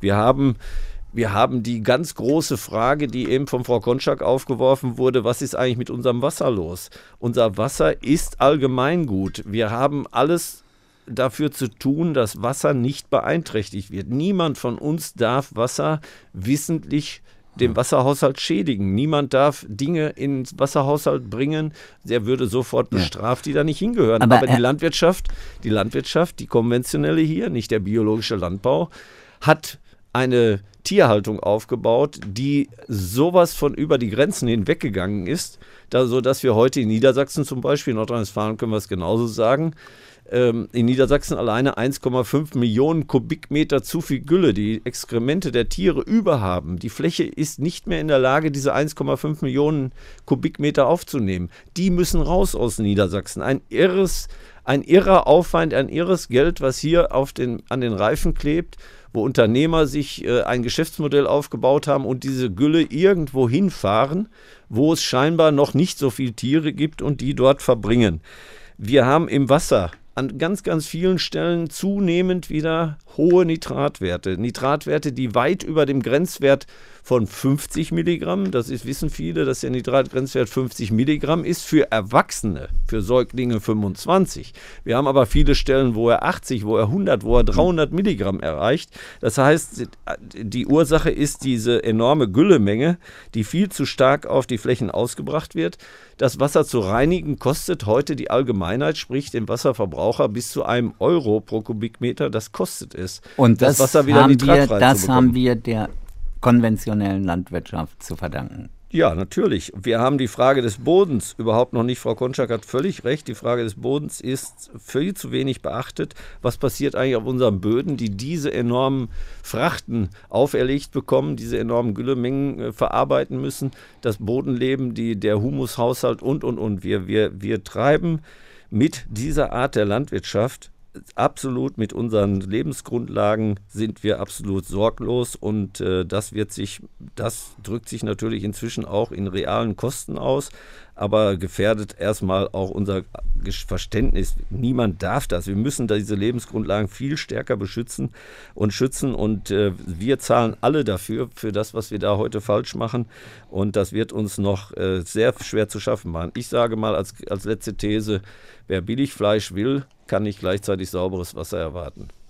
Wir haben die ganz große Frage, die eben von Frau Konczak aufgeworfen wurde, was ist eigentlich mit unserem Wasser los? Unser Wasser ist Allgemeingut. Wir haben alles dafür zu tun, dass Wasser nicht beeinträchtigt wird. Niemand von uns darf Wasser wissentlich den Wasserhaushalt schädigen. Niemand darf Dinge ins Wasserhaushalt bringen, der würde sofort bestraft, die da nicht hingehören. Aber die Landwirtschaft, die konventionelle hier, nicht der biologische Landbau, hat eine Tierhaltung aufgebaut, die sowas von über die Grenzen hinweggegangen ist, sodass wir heute in Niedersachsen zum Beispiel, in Nordrhein-Westfalen können wir es genauso sagen, in Niedersachsen alleine 1,5 Millionen Kubikmeter zu viel Gülle, die Exkremente der Tiere überhaben. Die Fläche ist nicht mehr in der Lage, diese 1,5 Millionen Kubikmeter aufzunehmen. Die müssen raus aus Niedersachsen. Ein irrer Aufwand, ein irres Geld, was hier an den Reifen klebt, wo Unternehmer sich ein Geschäftsmodell aufgebaut haben und diese Gülle irgendwo hinfahren, wo es scheinbar noch nicht so viele Tiere gibt und die dort verbringen. Wir haben im Wasser an ganz, ganz vielen Stellen zunehmend wieder hohe Nitratwerte. Nitratwerte, die weit über dem Grenzwert von 50 Milligramm, wissen viele, dass der Nitratgrenzwert 50 Milligramm ist, für Erwachsene, für Säuglinge 25. Wir haben aber viele Stellen, wo er 80, wo er 100, wo er 300 Milligramm erreicht. Das heißt, die Ursache ist diese enorme Güllemenge, die viel zu stark auf die Flächen ausgebracht wird. Das Wasser zu reinigen kostet heute die Allgemeinheit, sprich den Wasserverbraucher, bis zu €1 pro Kubikmeter. Das kostet es. Und das Wasser wieder nitratfrei zu bekommen. haben wir der konventionellen Landwirtschaft zu verdanken. Ja, natürlich. Wir haben die Frage des Bodens überhaupt noch nicht. Frau Konczak hat völlig recht. Die Frage des Bodens ist viel zu wenig beachtet. Was passiert eigentlich auf unseren Böden, die diese enormen Frachten auferlegt bekommen, diese enormen Güllemengen verarbeiten müssen, das Bodenleben, der Humushaushalt und. Wir treiben mit dieser Art der Landwirtschaft absolut, mit unseren Lebensgrundlagen sind wir absolut sorglos und das drückt sich natürlich inzwischen auch in realen Kosten aus, aber gefährdet erstmal auch unser Verständnis. Niemand darf das. Wir müssen diese Lebensgrundlagen viel stärker beschützen und schützen und wir zahlen alle dafür, für das, was wir da heute falsch machen und das wird uns noch sehr schwer zu schaffen machen. Ich sage mal als letzte These, wer Billigfleisch will, kann nicht gleichzeitig sauberes Wasser erwarten.